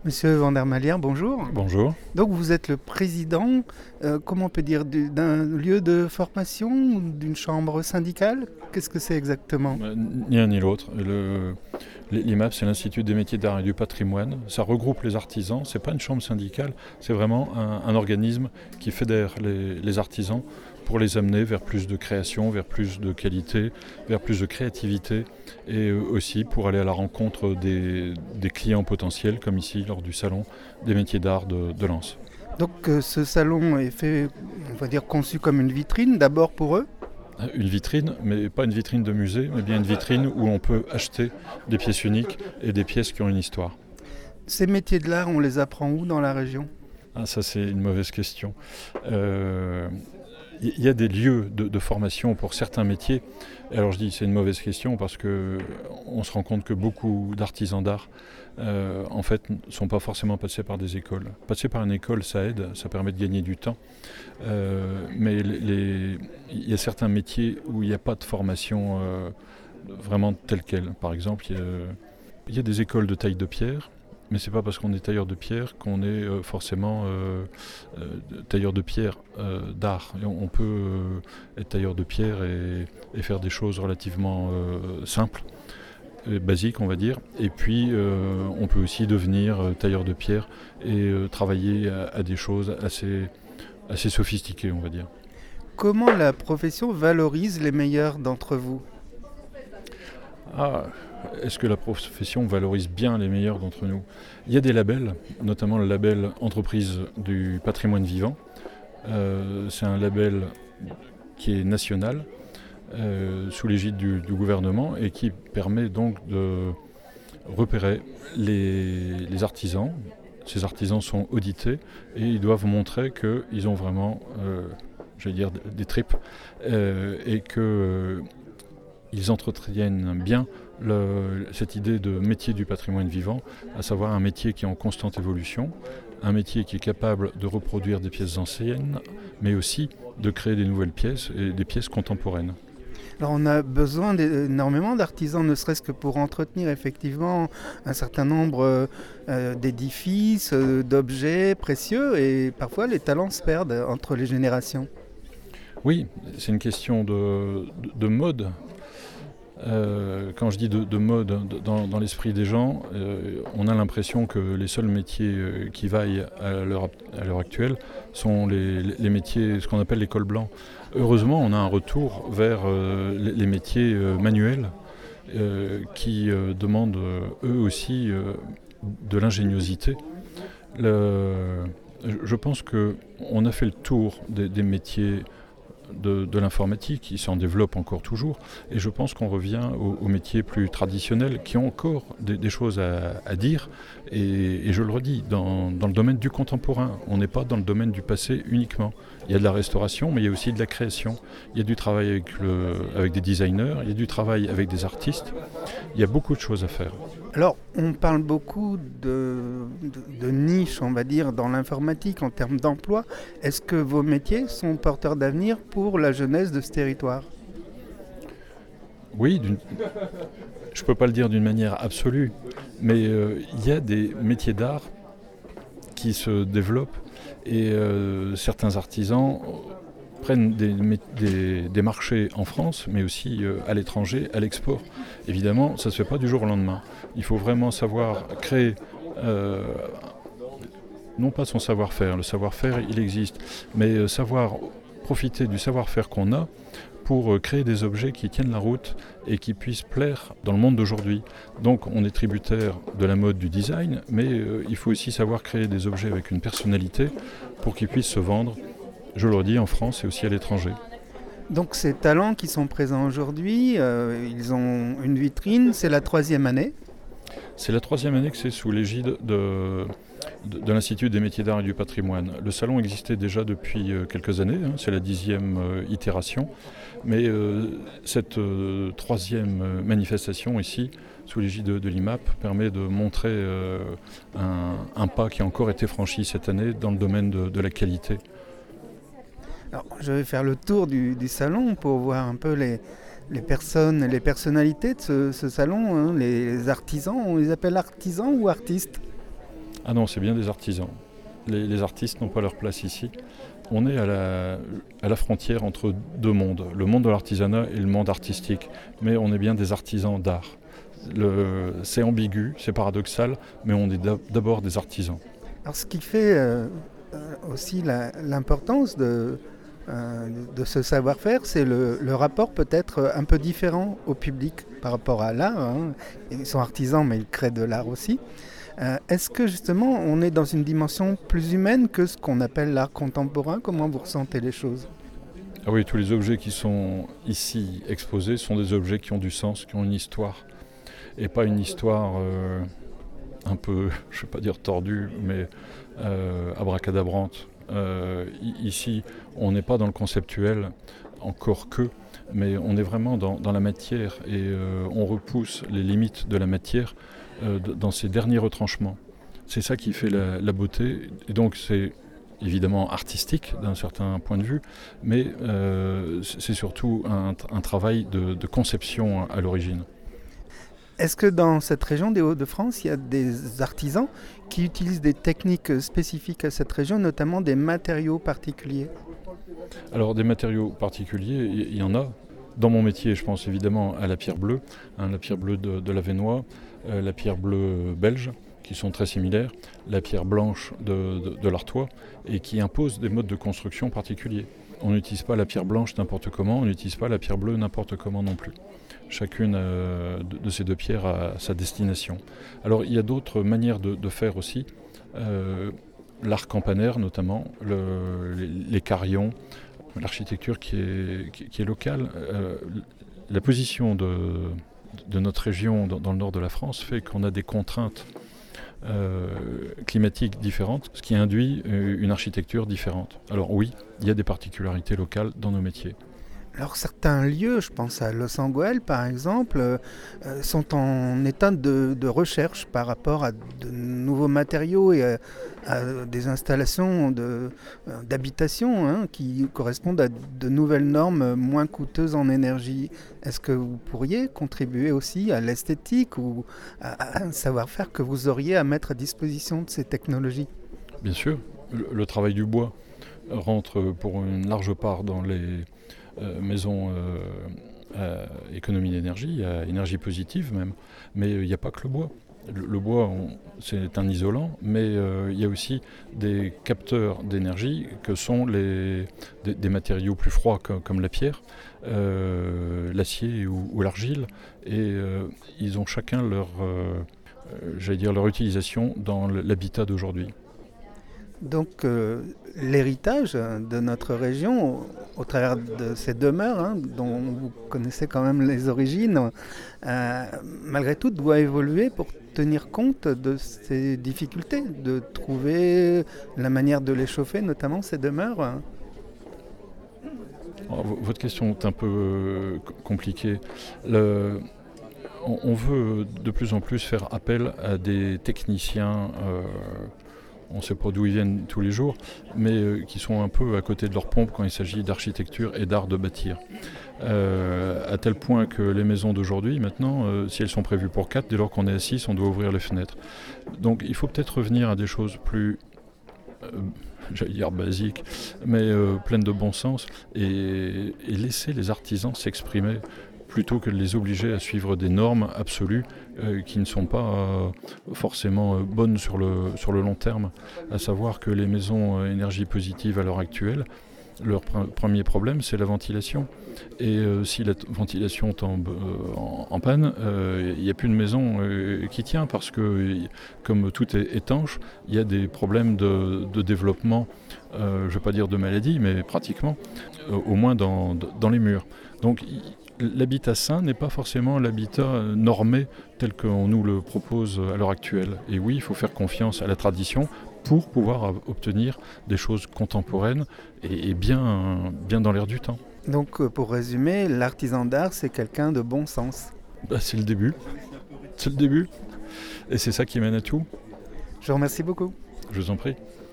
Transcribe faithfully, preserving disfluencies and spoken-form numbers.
Monsieur Van der Malière, bonjour. Bonjour. Donc vous êtes le président, euh, comment on peut dire, du- d'un lieu de formation, ou d'une chambre syndicale? Qu'est-ce que c'est exactement? Euh, Ni l'un ni l'autre. Le- L'I M A P, c'est l'Institut des métiers d'art et du patrimoine. Ça regroupe les artisans. C'est pas une chambre syndicale, c'est vraiment un, un organisme qui fédère les, les artisans pour les amener vers plus de création, vers plus de qualité, vers plus de créativité et euh, aussi pour aller à la rencontre des, des clients potentiels, comme ici lors du salon des métiers d'art de, de Lens. Donc euh, ce salon est fait, on va dire, conçu comme une vitrine, d'abord pour eux. Une vitrine, mais pas une vitrine de musée, mais bien une vitrine où on peut acheter des pièces uniques et des pièces qui ont une histoire. Ces métiers de l'art, on les apprend où dans la région? Ah, ça c'est une mauvaise question. Euh, Il y a des lieux de, de formation pour certains métiers. Alors je dis c'est une mauvaise question parce que on se rend compte que beaucoup d'artisans d'art euh, en fait ne sont pas forcément passés par des écoles. Passer par une école, ça aide, ça permet de gagner du temps. Euh, mais les- les- il y a certains métiers où il n'y a pas de formation euh, vraiment telle quelle. Par exemple, il y a, il y a des écoles de taille de pierre. Mais c'est pas parce qu'on est tailleur de pierre qu'on est euh, forcément euh, euh, tailleur de pierre euh, d'art. Et on, on peut euh, être tailleur de pierre et, et faire des choses relativement euh, simples, et basiques on va dire. Et puis euh, on peut aussi devenir euh, tailleur de pierre et euh, travailler à, à des choses assez, assez sophistiquées on va dire. Comment la profession valorise les meilleurs d'entre vous? Ah, est-ce que la profession valorise bien les meilleurs d'entre nous? Il y a des labels, notamment le label Entreprise du patrimoine vivant. Euh, c'est un label qui est national, euh, sous l'égide du, du gouvernement et qui permet donc de repérer les, les artisans. Ces artisans sont audités et ils doivent montrer qu'ils ont vraiment, euh, je vais dire, des tripes euh, et que euh, ils entretiennent bien le- cette idée de métier du patrimoine vivant, à savoir un métier qui est en constante évolution, un métier qui est capable de reproduire des pièces anciennes, mais aussi de créer des nouvelles pièces et des pièces contemporaines. Alors on a besoin d'énormément d'artisans, ne serait-ce que pour entretenir effectivement un certain nombre euh, euh, d'édifices, euh, d'objets précieux, et parfois les talents se perdent entre les générations. Oui, c'est une question de, de- de mode. Euh, quand je dis de, de mode de- dans, dans l'esprit des gens, euh, on a l'impression que les seuls métiers euh, qui vaillent à l'heure, à l'heure actuelle sont les, les métiers, ce qu'on appelle les cols blancs. Heureusement, on a un retour vers euh, les, les métiers euh, manuels euh, qui euh, demandent euh, eux aussi euh, de l'ingéniosité. Le- je je pense qu'on a fait le tour des, des métiers de, de l'informatique, il s'en développe encore toujours, et je pense qu'on revient aux, aux métiers plus traditionnels qui ont encore des, des choses à, à dire, et, et je le redis, dans, dans le domaine du contemporain, on n'est pas dans le domaine du passé uniquement. Il y a de la restauration, mais il y a aussi de la création, il y a du travail avec, le, avec des designers, il y a du travail avec des artistes, il y a beaucoup de choses à faire. Alors, on parle beaucoup de, de, de niche, on va dire, dans l'informatique en termes d'emploi. Est-ce que vos métiers sont porteurs d'avenir pour la jeunesse de ce territoire? Oui, d'une- je ne peux pas le dire d'une manière absolue, mais euh, il y a des métiers d'art qui se développent et euh, certains artisans prennent des, mé- des- des marchés en France, mais aussi euh, à l'étranger, à l'export. Évidemment, ça ne se fait pas du jour au lendemain. Il faut vraiment savoir créer, euh, non pas son savoir-faire, le savoir-faire il existe, mais euh, savoir profiter du savoir-faire qu'on a pour euh, créer des objets qui tiennent la route et qui puissent plaire dans le monde d'aujourd'hui. Donc on est tributaire de la mode du design, mais euh, il faut aussi savoir créer des objets avec une personnalité pour qu'ils puissent se vendre, je le redis, en France et aussi à l'étranger. Donc ces talents qui sont présents aujourd'hui, euh, ils ont une vitrine, c'est la troisième année. C'est la troisième année que c'est sous l'égide de, de, de l'Institut des métiers d'art et du patrimoine. Le salon existait déjà depuis euh, quelques années, hein, c'est la dixième euh, itération, mais euh, cette euh, troisième euh, manifestation ici, sous l'égide de, de l'I M A P, permet de montrer euh, un, un pas qui a encore été franchi cette année dans le domaine de, de la qualité. Alors, je vais faire le tour du, du salon pour voir un peu les, les personnes, les personnalités de ce, ce salon, hein, les artisans. On les appelle artisans ou artistes? Ah non, c'est bien des artisans. Les, les artistes n'ont pas leur place ici. On est à la, à la frontière entre deux mondes, le monde de l'artisanat et le monde artistique, mais on est bien des artisans d'art. Le, c'est ambigu, c'est paradoxal, mais on est d'abord des artisans. Alors ce qui fait euh, aussi la, l'importance de, euh, de ce savoir-faire, c'est le, le rapport peut-être un peu différent au public par rapport à l'art. Hein. Ils sont artisans, mais ils créent de l'art aussi. Euh, est-ce que justement on est dans une dimension plus humaine que ce qu'on appelle l'art contemporain? Comment vous ressentez les choses? Ah oui, tous les objets qui sont ici exposés sont des objets qui ont du sens, qui ont une histoire. Et pas une histoire euh, un peu, je ne vais pas dire tordue, mais euh, abracadabrante. Euh, ici, on n'est pas dans le conceptuel, encore que, mais on est vraiment dans, dans la matière et euh, on repousse les limites de la matière euh, dans ses derniers retranchements. C'est ça qui fait la, la beauté. Et donc c'est évidemment artistique d'un certain point de vue, mais euh, c'est surtout un, un travail de, de conception à l'origine. Est-ce que dans cette région des Hauts-de-France, il y a des artisans qui utilisent des techniques spécifiques à cette région, notamment des matériaux particuliers? Alors des matériaux particuliers, il y, y en a. Dans mon métier, je pense évidemment à la pierre bleue, hein, la pierre bleue de, de l'Avesnois, euh, la pierre bleue belge, qui sont très similaires, la pierre blanche de, de, de l'Artois, et qui imposent des modes de construction particuliers. On n'utilise pas la pierre blanche n'importe comment, on n'utilise pas la pierre bleue n'importe comment non plus. Chacune euh, de, de ces deux pierres a sa destination. Alors il y a d'autres manières de, de faire aussi, euh, l'art campanaire notamment, le, les, les carillons, l'architecture qui est, qui, qui est locale. Euh, la position de, de notre région dans, dans le nord de la France fait qu'on a des contraintes euh, climatiques différentes, ce qui induit une architecture différente. Alors oui, il y a des particularités locales dans nos métiers. Alors certains lieux, je pense à Los Angeles par exemple, euh, sont en état de, de recherche par rapport à de nouveaux matériaux et à, à des installations de, euh, d'habitation hein, qui correspondent à de nouvelles normes moins coûteuses en énergie. Est-ce que vous pourriez contribuer aussi à l'esthétique ou à, à un savoir-faire que vous auriez à mettre à disposition de ces technologies? Bien sûr, le, le travail du bois rentre pour une large part dans les Euh, maison euh, euh, économie d'énergie, à énergie positive même, mais il euh, n'y a pas que le bois. Le, le bois, on, c'est un isolant, mais il euh, y a aussi des capteurs d'énergie que sont les, des, des matériaux plus froids comme, comme la pierre, euh, l'acier ou, ou l'argile, et euh, ils ont chacun leur, euh, j'allais dire leur utilisation dans l'habitat d'aujourd'hui. Donc euh, l'héritage de notre région, au, au travers de ces demeures, hein, dont vous connaissez quand même les origines, euh, malgré tout doit évoluer pour tenir compte de ces difficultés, de trouver la manière de les chauffer, notamment ces demeures. Alors, votre question est un peu euh, compliquée. Le, on, on veut de plus en plus faire appel à des techniciens euh, on ne sait pas d'où ils viennent tous les jours, mais euh, qui sont un peu à côté de leur pompe quand il s'agit d'architecture et d'art de bâtir. Euh, à tel point que les maisons d'aujourd'hui, maintenant, euh, si elles sont prévues pour quatre, dès lors qu'on est à six, on doit ouvrir les fenêtres. Donc il faut peut-être revenir à des choses plus, euh, j'allais dire basiques, mais euh, pleines de bon sens, et, et laisser les artisans s'exprimer, plutôt que de les obliger à suivre des normes absolues euh, qui ne sont pas euh, forcément euh, bonnes sur le, sur le long terme. À savoir que les maisons euh, énergie positive à l'heure actuelle, leur pr- premier problème, c'est la ventilation. Et euh, si la t- ventilation tombe euh, en, en panne, il euh, n'y a plus de maison euh, qui tient parce que, comme tout est étanche, il y a des problèmes de, de développement, euh, je ne vais pas dire de maladie, mais pratiquement, euh, au moins dans, dans les murs. Donc, l'habitat sain n'est pas forcément l'habitat normé tel qu'on nous le propose à l'heure actuelle. Et oui, il faut faire confiance à la tradition pour pouvoir obtenir des choses contemporaines et, et bien, bien dans l'air du temps. Donc pour résumer, l'artisan d'art, c'est quelqu'un de bon sens. Bah, c'est le début. C'est le début. Et c'est ça qui mène à tout. Je vous remercie beaucoup. Je vous en prie.